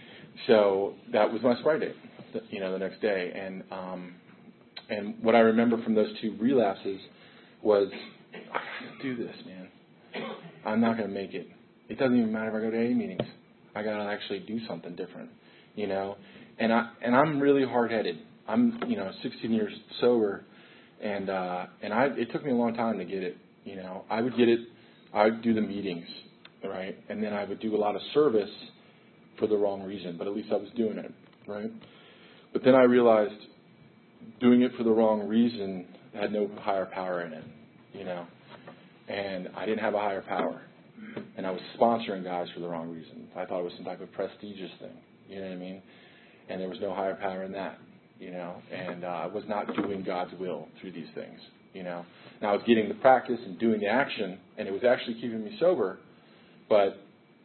so that was my sobriety date, you know, the next day, and um, and what I remember from those two relapses was, I gotta do this, man. I'm not gonna make it. It doesn't even matter if I go to A A meetings. I gotta actually do something different, you know. And I and I'm really hard-headed. I'm, you know, sixteen years sober, and uh, and I it took me a long time to get it. You know, I would get it. I would do the meetings, right, and then I would do a lot of service for the wrong reason, but at least I was doing it, right. But then I realized doing it for the wrong reason had no higher power in it, you know, and I didn't have a higher power. And I was sponsoring guys for the wrong reason. I thought it was some type of prestigious thing. You know what I mean? And there was no higher power in that, you know. And uh, I was not doing God's will through these things, you know. Now I was getting the practice and doing the action, and it was actually keeping me sober. But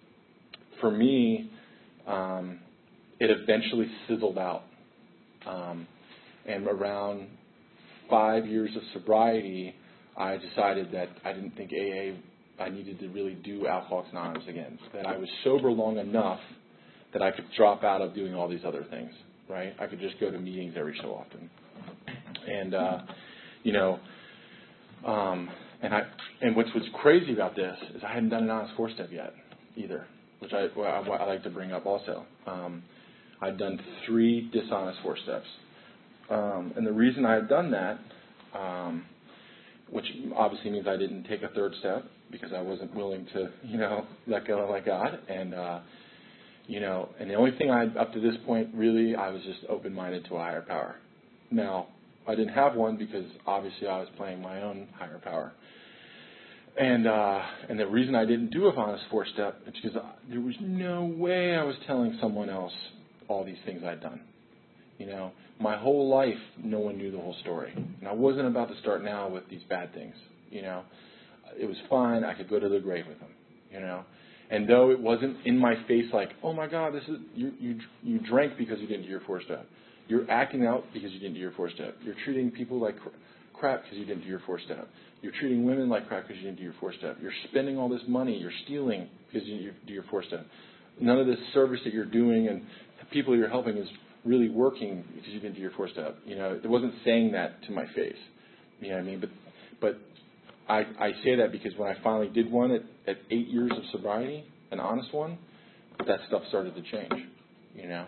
for me, um, it eventually sizzled out. Um, and around five years of sobriety, I decided that I didn't think A A I needed to really do Alcoholics Anonymous again, that I was sober long enough that I could drop out of doing all these other things, right? I could just go to meetings every so often. And, uh, you know, um, and I and what's, what's crazy about this is I hadn't done an honest four-step yet either, which I, well, I, I like to bring up also. Um, I'd done three dishonest four-steps. Um, and the reason I had done that, um, which obviously means I didn't take a third step, because I wasn't willing to, you know, let go like God. And, uh, you know, and the only thing I, up to this point, really, I was just open-minded to a higher power. Now, I didn't have one because obviously I was playing my own higher power. And uh, and the reason I didn't do a honest four-step is because I, there was no way I was telling someone else all these things I'd done. You know, my whole life, no one knew the whole story. And I wasn't about to start now with these bad things, you know. It was fine. I could go to the grave with them, you know. And though it wasn't in my face like, oh, my God, this is you you you drank because you didn't do your four-step. You're acting out because you didn't do your four-step. You're treating people like cr- crap because you didn't do your four-step. You're treating women like crap because you didn't do your four-step. You're spending all this money. You're stealing because you didn't do your four-step. None of this service that you're doing and the people you're helping is really working because you didn't do your four-step. You know, it wasn't saying that to my face. You know what I mean? But but I, I say that because when I finally did one at, at eight years of sobriety, an honest one, that stuff started to change, you know.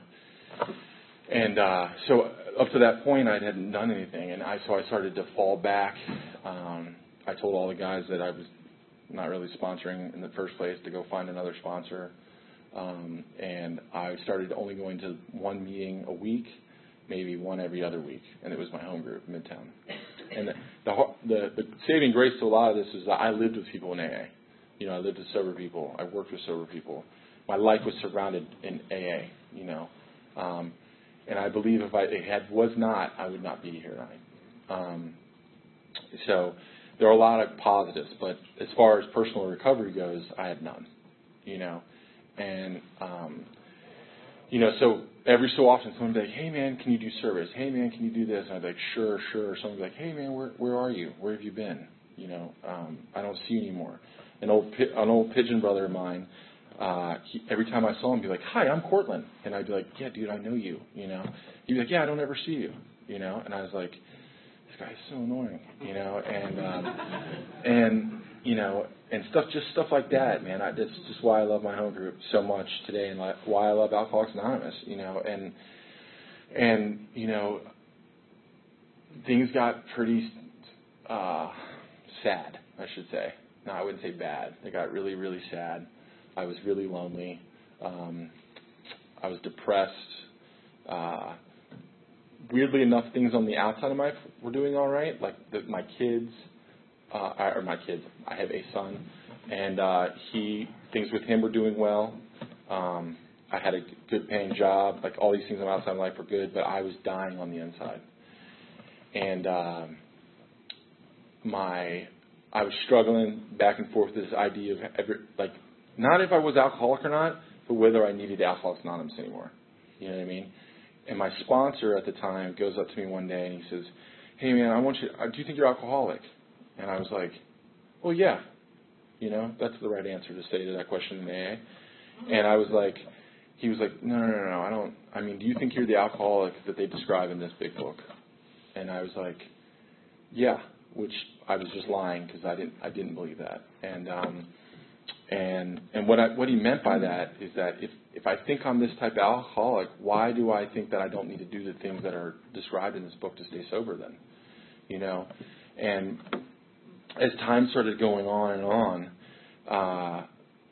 And uh, so up to that point, I hadn't done anything, and I so I started to fall back. Um, I told all the guys that I was not really sponsoring in the first place to go find another sponsor, um, and I started only going to one meeting a week, maybe one every other week, and it was my home group, Midtown. And the, the the the saving grace to a lot of this is that I lived with people in A A. You know, I lived with sober people. I worked with sober people. My life was surrounded in A A. You know, um, and I believe if I it had was not, I would not be here tonight. Um, so there are a lot of positives, but as far as personal recovery goes, I had none. You know, and um, you know, so every so often someone would be like, hey, man, can you do service? Hey, man, can you do this? And I'd be like, sure, sure. Someone would be like, hey, man, where where are you? Where have you been? You know, um, I don't see you anymore. An old an old pigeon brother of mine, uh, he, every time I saw him, he'd be like, hi, I'm Cortland. And I'd be like, yeah, dude, I know you, you know. He'd be like, yeah, I don't ever see you, you know. And I was like, this guy's so annoying, you know. And, um, and you know, and stuff, just stuff like that, man. I, that's just why I love my home group so much today, and like, why I love Alcoholics Anonymous, you know. And and you know, things got pretty uh, sad, I should say. No, I wouldn't say bad. They got really, really sad. I was really lonely. Um, I was depressed. Uh, weirdly enough, things on the outside of my life were doing all right, like the, my kids. uh, or my kids. I have a son, and uh, he things with him were doing well. Um, I had a good paying job. Like all these things in my outside life were good, but I was dying on the inside. And um, my I was struggling back and forth with this idea of every, like not if I was alcoholic or not, but whether I needed Alcoholics Anonymous anymore. You know what I mean? And my sponsor at the time goes up to me one day and he says, "Hey man, I want you. Do you think you're alcoholic?" And I was like, "Well, yeah. You know, that's the right answer to say to that question in A A." And I was like, he was like, "No, no, no, no. I don't. I mean, do you think you're the alcoholic that they describe in this big book?" And I was like, "Yeah," which I was just lying because I didn't. I didn't believe that. And um, and and what I, what he meant by that is that if if I think I'm this type of alcoholic, why do I think that I don't need to do the things that are described in this book to stay sober then? You know, and as time started going on and on, uh,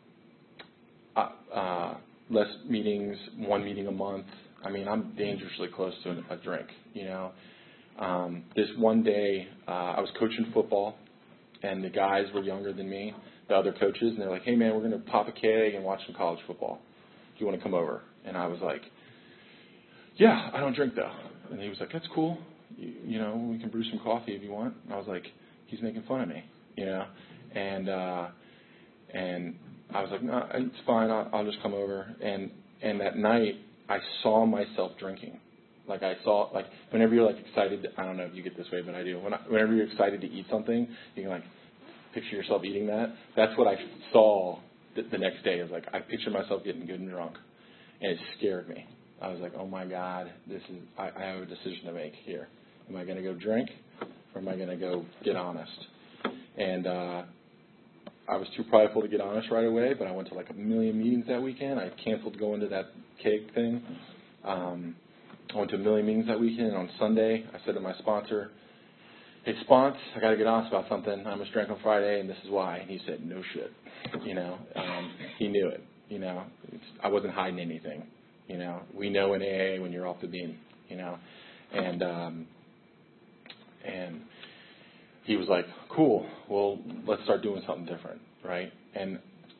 uh, uh, less meetings, one meeting a month. I mean, I'm dangerously close to a drink. You know, um, this one day uh, I was coaching football, and the guys were younger than me, the other coaches, and they're like, "Hey man, we're going to pop a keg and watch some college football. Do you want to come over?" And I was like, "Yeah, I don't drink though." And he was like, "That's cool. You, you know, we can brew some coffee if you want." And I was like, "He's making fun of me," you know, and uh, and I was like, "No, it's fine. I'll, I'll just come over." And and that night, I saw myself drinking. Like I saw, like whenever you're like excited, I don't know if you get this way, but I do. When I, whenever you're excited to eat something, you can like picture yourself eating that. That's what I saw the, the next day. It was like I pictured myself getting good and drunk, and it scared me. I was like, "Oh my God, this is. I, I have a decision to make here. Am I going to go drink, or am I going to go get honest?" And uh, I was too prideful to get honest right away, but I went to like a million meetings that weekend. I canceled going to that keg thing. Um, I went to a million meetings that weekend, and on Sunday, I said to my sponsor, "Hey, spons, I got to get honest about something. I almost drank on Friday, and this is why." And he said, "No shit." You know, um, he knew it. You know, it's, I wasn't hiding anything. You know, we know in A A when you're off the beam. You know, and um, and he was like, "Cool. Well, let's start doing something different, right?" And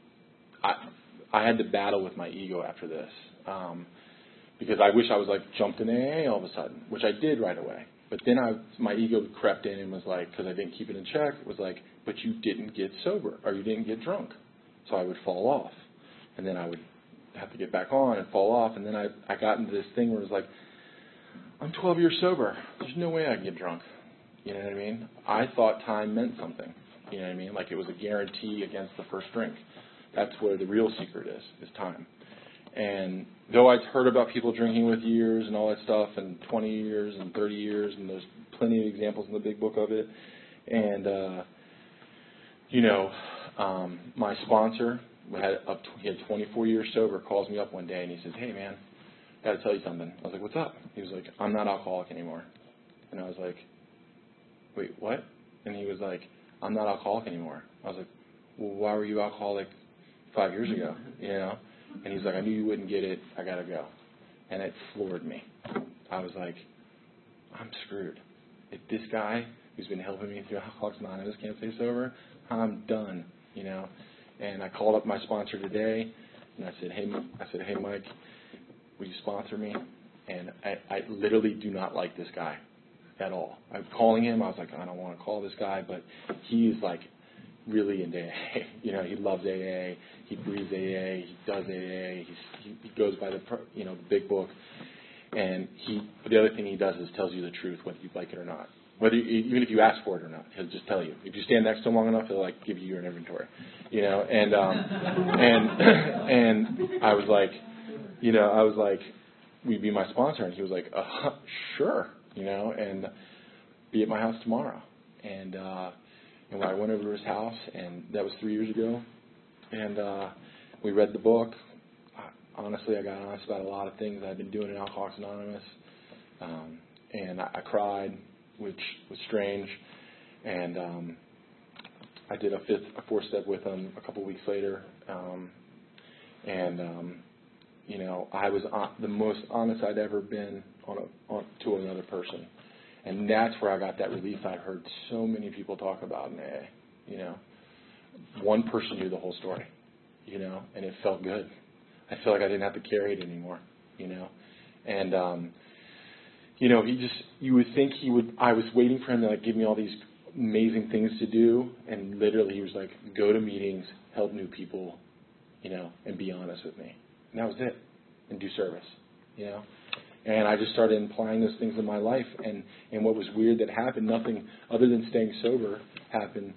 I I had to battle with my ego after this. Um, Because I wish I was like jumped in A A all of a sudden, which I did right away. But then I, my ego crept in and was like, because I didn't keep it in check, it was like, "But you didn't get sober, or you didn't get drunk." So I would fall off, and then I would have to get back on and fall off, and then I, I got into this thing where it was like, "I'm twelve years sober. There's no way I can get drunk." You know what I mean? I thought time meant something. You know what I mean? Like it was a guarantee against the first drink. That's where the real secret is, is time. And though I'd heard about people drinking with years and all that stuff, and twenty years and thirty years, and there's plenty of examples in the big book of it, and, uh, you know, um, my sponsor, had up, he had twenty-four years sober, calls me up one day, and he says, "Hey, man, got to tell you something." I was like, "What's up?" He was like, "I'm not alcoholic anymore." And I was like, "Wait, what?" And he was like, "I'm not alcoholic anymore." I was like, "Well, why were you alcoholic five years ago?" You know? And he's like, "I knew you wouldn't get it. I got to go." And it floored me. I was like, I'm screwed. If this guy who's been helping me through Alcoholics Anonymous can't stay sober, I'm done, you know. And I called up my sponsor today, and I said, hey, I said, "Hey, Mike, will you sponsor me?" And I, I literally do not like this guy at all. I'm calling him. I was like, I don't want to call this guy, but he is like really into A A. You know, he loves A A. He breathes A A. He does A A. He's, he, he goes by the, you know, the big book. And he, the other thing he does is tells you the truth, whether you like it or not. Whether you, even if you ask for it or not, he'll just tell you. If you stand next to him long enough, he'll like give you your inventory, you know. And um, and and I was like, you know, I was like, "Will you be my sponsor?" And he was like, uh, "Sure," you know, and be at my house tomorrow. And uh, and when I went over to his house, and that was three years ago, and uh, we read the book. I, honestly, I got honest about a lot of things I've been doing in Alcoholics Anonymous, um, and I, I cried, which was strange. And um, I did a fifth, a fourth step with him a couple weeks later, um, and um, you know, I was on, the most honest I'd ever been on, a, on to another person. And that's where I got that relief I heard so many people talk about in A A. You know, one person knew the whole story, you know, and it felt good. I feel like I didn't have to carry it anymore, you know. And, um, you know, he just, you would think he would, I was waiting for him to, like, give me all these amazing things to do, and literally he was like, go to meetings, help new people, you know, and be honest with me. And that was it, and do service, you know. And I just started applying those things in my life, and, and what was weird that happened, nothing other than staying sober happened.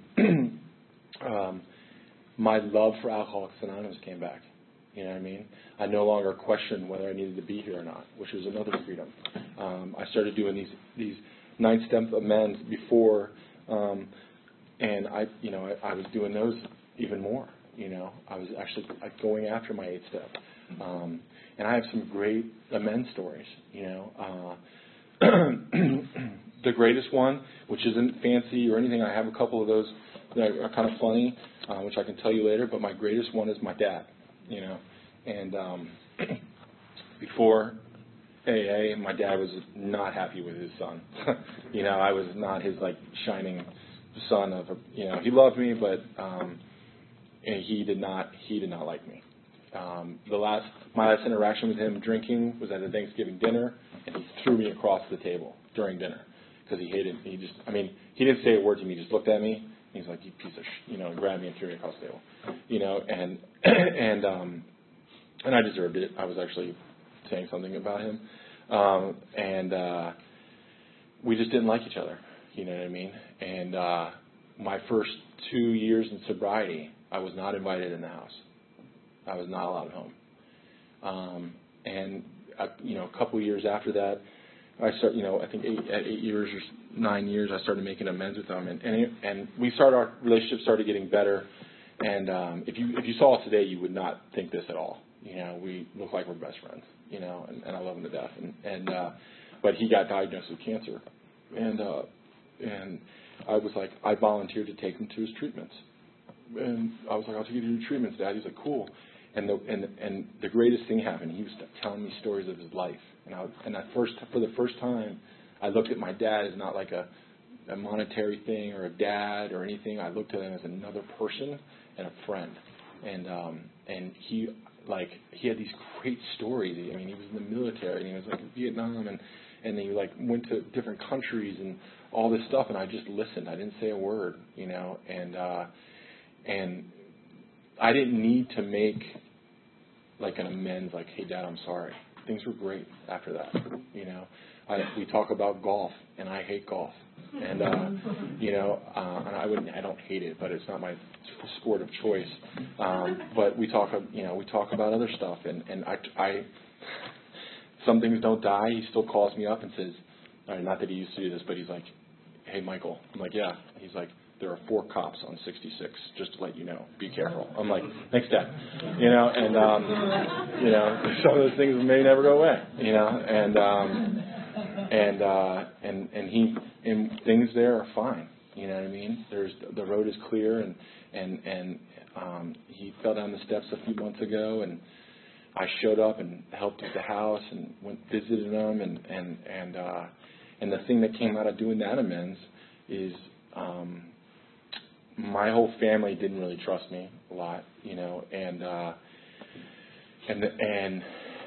um, my love for Alcoholics Anonymous came back. You know what I mean? I no longer questioned whether I needed to be here or not, which was another freedom. Um, I started doing these these nine-step amends before, um, and I, you know, I, I was doing those even more. You know, I was actually like, going after my eight-step, um, and I have some great amends stories. You know, uh, the greatest one, which isn't fancy or anything. I have a couple of those that are kind of funny, uh, which I can tell you later. But my greatest one is my dad. You know, and um, before A A, my dad was not happy with his son. you know, I was not his like shining son of a, you know, he loved me, but um, and he did not he did not like me. Um, the last my last interaction with him drinking was at a Thanksgiving dinner, and he threw me across the table during dinner because he hated. He just, I mean, he didn't say a word to me. He just looked at me. He's like, you piece of, sh-, you know, and grabbed me and threw me across the table, you know, and and um, and I deserved it. I was actually saying something about him, um, and uh, we just didn't like each other. You know what I mean? And uh, my first two years in sobriety, I was not invited in the house. I was not allowed home. Um, and I, you know, a couple years after that, I start, you know, I think eight, at eight years or nine years, I started making amends with them, and and, and we started our relationship started getting better. And um, if you if you saw us today, you would not think this at all. You know, we look like we're best friends. You know, and, and I love him to death. And and uh, but he got diagnosed with cancer, and uh, and I was like, I volunteered to take him to his treatments, and I was like, I'll take you to your treatments, Dad. He's like, cool. And the and and the greatest thing happened. He was telling me stories of his life, and I and I first for the first time, I looked at my dad as not like a, a monetary thing or a dad or anything. I looked at him as another person and a friend, and um and he like he had these great stories. I mean, he was in the military, and he was like in Vietnam, and and he like went to different countries and all this stuff, and I just listened. I didn't say a word, you know, and uh, and I didn't need to make like an amends, like, hey, Dad, I'm sorry. Things were great after that, you know. I, we talk about golf, and I hate golf, and uh, you know, uh, and I wouldn't, I don't hate it, but it's not my sport of choice. Um, but we talk, you know, we talk about other stuff, and and I, I, some things don't die. He still calls me up and says, uh, not that he used to do this, but he's like, hey, Michael. I'm like, yeah. He's like, there are four cops on sixty-six, just to let you know. Be careful. I'm like, thanks, Dad. You know, and, um, you know, some of those things may never go away, you know, and, um, and, uh, and, and he, and things there are fine. You know what I mean? There's, the road is clear, and, and, and, um, he fell down the steps a few months ago, and I showed up and helped with the house and went visited him, and, and, and, uh, and the thing that came out of doing that amends is, um, my whole family didn't really trust me a lot, you know, and uh, and and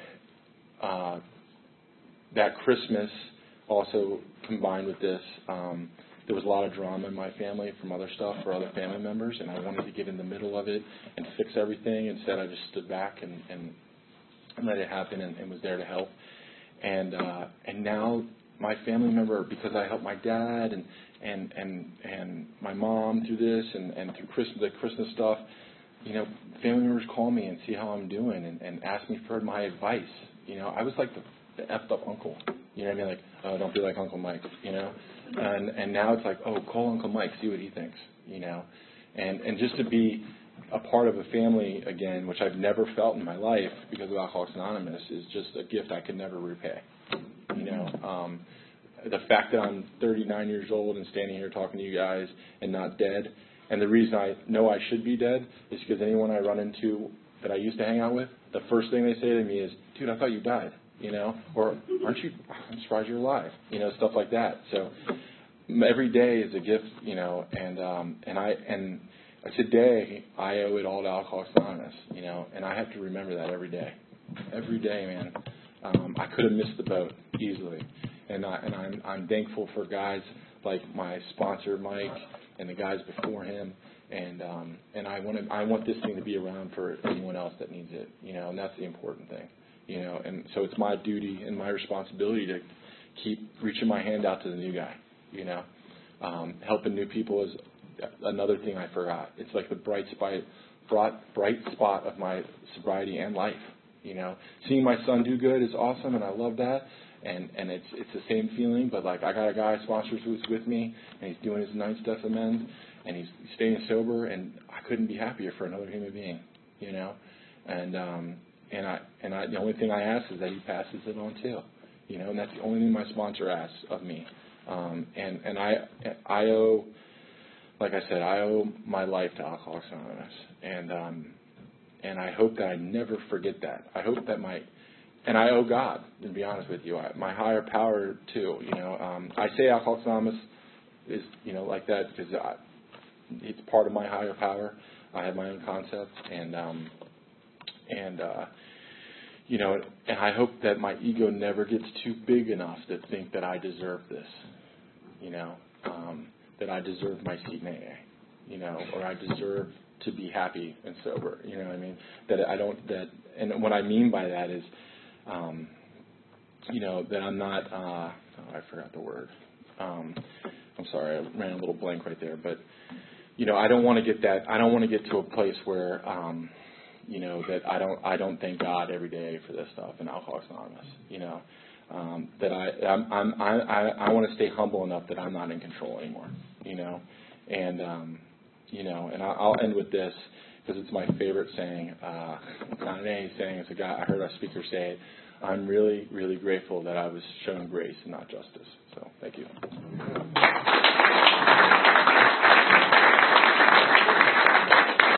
uh, that Christmas also combined with this, um, there was a lot of drama in my family from other stuff for other family members, and I wanted to get in the middle of it and fix everything. Instead, I just stood back and, and let it happen, and, and was there to help. And uh, and now my family member, because I helped my dad and and and and my mom through this and, and through Christmas, the Christmas stuff, you know, family members call me and see how I'm doing and, and ask me for my advice. You know, I was like the, the effed up uncle. You know what I mean? Like, oh, don't be like Uncle Mike. You know, and and now it's like, oh, call Uncle Mike, see what he thinks. You know, and and just to be a part of a family again, which I've never felt in my life because of Alcoholics Anonymous, is just a gift I could never repay. You know. Um, The fact that I'm thirty-nine years old and standing here talking to you guys and not dead, and the reason I know I should be dead is because anyone I run into that I used to hang out with, the first thing they say to me is, dude, I thought you died. you know, or aren't you, I'm surprised you're alive, you know, stuff like that. So every day is a gift, you know, and, um, and I, and today I owe it all to Alcoholics Anonymous, you know, and I have to remember that every day, every day, man. Um, I could have missed the boat easily. And, I, and I'm, I'm thankful for guys like my sponsor, Mike, and the guys before him. And um, and I want to, I want this thing to be around for anyone else that needs it, you know, and that's the important thing, you know. And so it's my duty and my responsibility to keep reaching my hand out to the new guy, you know. Um, helping new people is another thing I forgot. It's like the bright spot, bright, bright spot of my sobriety and life, you know. Seeing my son do good is awesome, and I love that. And and it's it's the same feeling, but like I got a guy sponsors who's with me, and he's doing his nine steps amends, and he's staying sober, and I couldn't be happier for another human being, you know. And um and I and I the only thing I ask is that he passes it on too, you know, and that's the only thing my sponsor asks of me. Um and and I I owe, like I said, I owe my life to Alcoholics Anonymous, and um and I hope that I never forget that. I hope that my And I owe God, to be honest with you, I, my higher power too. You know, um, I say Alcoholics Anonymous is, you know, like that because I, it's part of my higher power. I have my own concepts, and um, and uh, you know, and I hope that my ego never gets too big enough to think that I deserve this. You know, um, that I deserve my seat in A A. You know, or I deserve to be happy and sober. You know what I mean? That I don't. That, and what I mean by that is. Um, you know, that I'm not, uh, oh, I forgot the word. Um, I'm sorry, I ran a little blank right there. But, you know, I don't want to get that, I don't want to get to a place where, um, you know, that I don't, I don't thank God every day for this stuff in Alcoholics Anonymous, you know, um, that I, I'm, I'm, I, I, I want to stay humble enough that I'm not in control anymore, you know, and, um, you know, and I'll, I'll end with this. Because it's my favorite saying. Uh, it's not an A A saying. It's a guy. I heard a speaker say it. I'm really, really grateful that I was shown grace and not justice. So, thank you.